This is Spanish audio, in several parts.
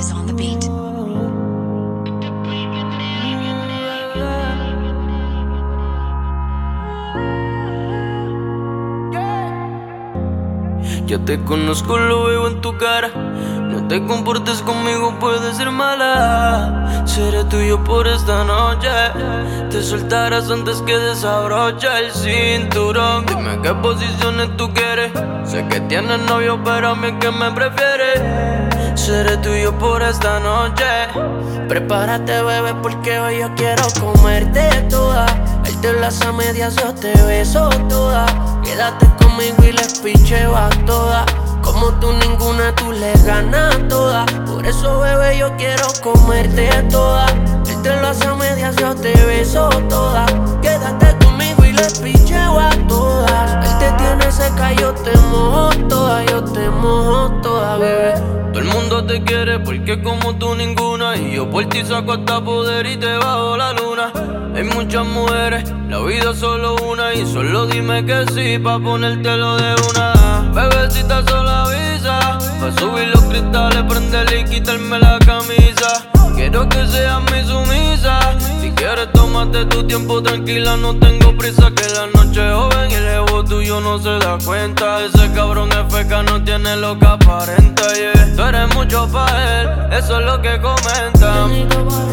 is on the beat. Ya te conozco, lo veo en tu cara. No te comportes conmigo, puedes ser mala. Seré tuyo por esta noche. Te soltarás antes que desabroche el cinturón. Dime qué posiciones tú quieres. Sé que tienes novio, pero a mí es que me prefieres. Seré tuyo por esta noche. Prepárate, bebé, porque hoy yo quiero comerte toda. Él las a medias, yo te beso toda. Quédate conmigo y les picheo a todas. Como tú ninguna, tú le ganas toda. Por eso, bebé, yo quiero comerte toda. Él te lo hace a medias, yo te beso toda. Quédate conmigo y les picheo a todas. Él te tiene seca, yo te mojo toda. Yo te mojo toda, bebé. Todo el mundo te quiere porque como tú ninguna. Y yo por ti saco hasta poder y te bajo la luna. Hay muchas mujeres, la vida es solo una. Y solo dime que sí pa' ponértelo de una. Bebecita solo avisa. Pa' subir los cristales, prenderle y quitarme la camisa. Quiero que seas mi sumisa. Si quieres tómate tu tiempo tranquila, no tengo prisa. Que la noche es joven y el ego tuyo no se da cuenta. Ese cabrón es feca, no tiene lo que aparenta, yeah. Tú eres mucho pa' él, eso es lo que comentan.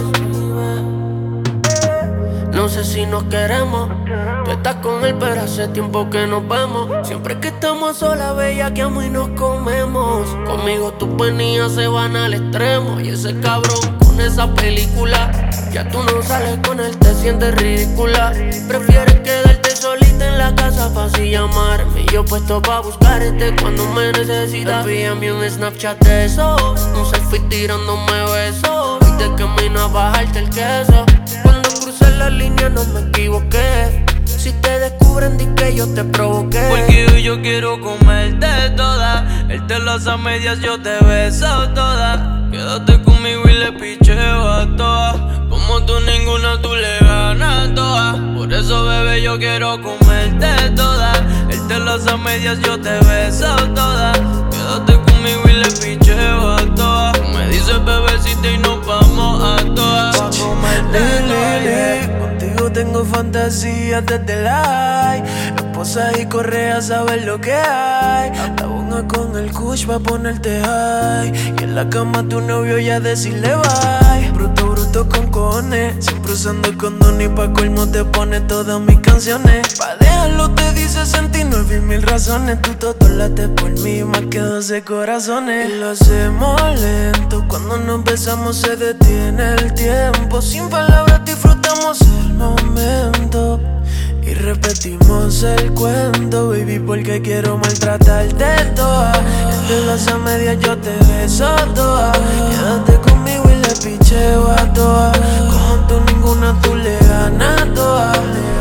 No sé si nos queremos. Tú estás con él, pero hace tiempo que nos vemos. Siempre que estamos solas, bellaqueamos y nos comemos. Conmigo tus penías se van al extremo. Y ese cabrón con esa película. Ya tú no sales con él, te sientes ridícula. Prefieres quedarte solita en la casa pa' así llamarme. Y yo puesto pa' buscarte cuando me necesitas. Envíame un Snapchat de eso, un selfie tirándome besos. Y de camino a bajarte el queso. Cuando crucé la línea no me equivoqué. Si te descubren, di que yo te provoqué. Porque hoy yo quiero comerte toda. Él te lo hace a medias, yo te beso toda. Quédate conmigo y le picheo a todas. Como tú ninguna, tú le ganas todas. Por eso, bebé, yo quiero comerte toda. Él te lo hace a medias, yo te beso toda. Quédate conmigo y le picheo a todas. Tú me dices bebecita y nos vamos a todas. Pa' comerte toda. Contigo tengo fantasías desde la esposas y correas, sabes lo que hay. La bonga con el kush pa' ponerte high. Y en la cama tu novio ya decirle bye. Bruto, bruto con cojones. Siempre usando condón y pa' colmo te pone todas mis canciones. Pa' dejarlo te dice 69.000 razones. Tú todo late por mí más que 12 corazones. Y lo hacemos lento. Cuando nos besamos se detiene el tiempo. Sin palabras disfrutamos el momento. Y repetimos el cuento, baby, porque quiero maltratarte toda. Entre las a medias yo te beso toda. Quédate conmigo y le picheo a todas. Como tú ninguna, tú le ganas toda.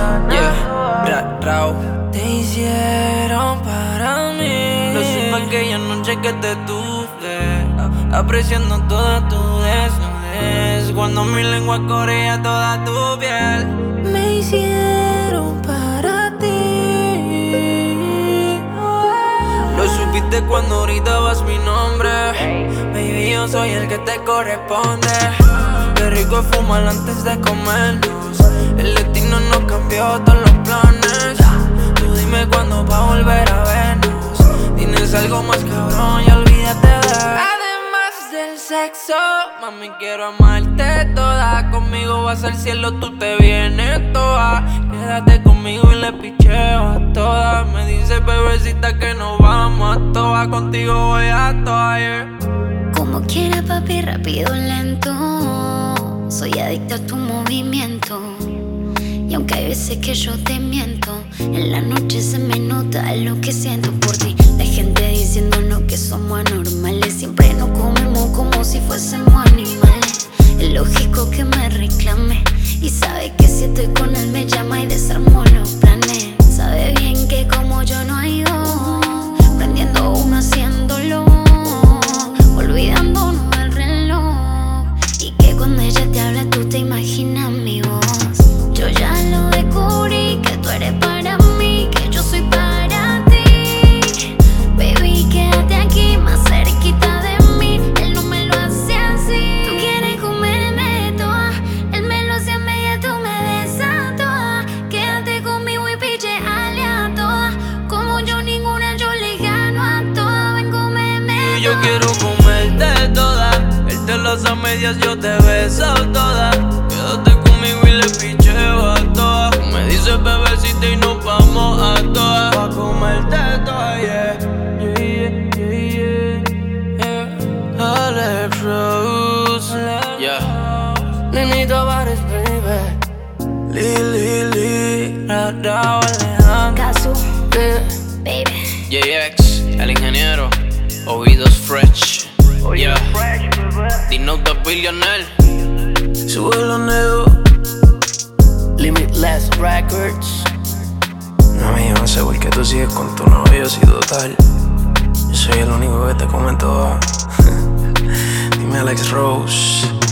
Yeah, Rao. Te hicieron para mí. Lo supe aquella noche que te tuve, apreciando toda tu desnudez. Cuando mi lengua corría toda tu piel. Me hicieron para ti. Lo supiste cuando gritabas mi nombre. Baby, yo soy el que te corresponde. Qué rico es fumar antes de comernos. El destino nos cambió todos los planes. Tú dime cuándo va a volver a vernos. Tienes algo más cabrón y olvídate de del sexo, mami, quiero amarte toda. Conmigo vas al cielo, tú te vienes toda. Quédate conmigo y le picheo a todas. Me dice bebecita que nos vamos a todas. Contigo voy a todas, yeah. Como quiera, papi, rápido, lento. Soy adicta a tu movimiento. Y aunque hay veces que yo te miento, en la noche se me nota lo que siento por ti. La gente diciéndonos que somos anormales. Siempre nos comemos como si fuésemos animales. Es lógico que me reclame. Y sabe que si estoy con él me llama y desarmo los planes. Sabe bien que como yo no hay dos. Prendiendo uno, haciéndolo, olvidándonos del reloj. Y que cuando ella te habla tú te imaginas mi voz. Yo ya lo descubrí, que tú eres para mí, que yo soy para ti. Baby, quédate aquí más cerquita de mí. Él no me lo hace así. Yo quiero comerte toda, él las a medias, yo te beso toda. Quédate conmigo y le picheo a todas. Tú me dices bebecita y nos vamos a todas. Pa' comerte toda, yeah. Alex Rose, yeah. Nini Tavares, baby. Lili, Radao, Alejandro. Casu, Yeah. baby. JX, el ingeniero. Oídos fresh, yeah. Dino the billionaire. Sube los negros. Limitless Records. No, yo no sé por qué tú sigues con tu novio, si total. Yo soy el único que te come toda. Dime Alex Rose.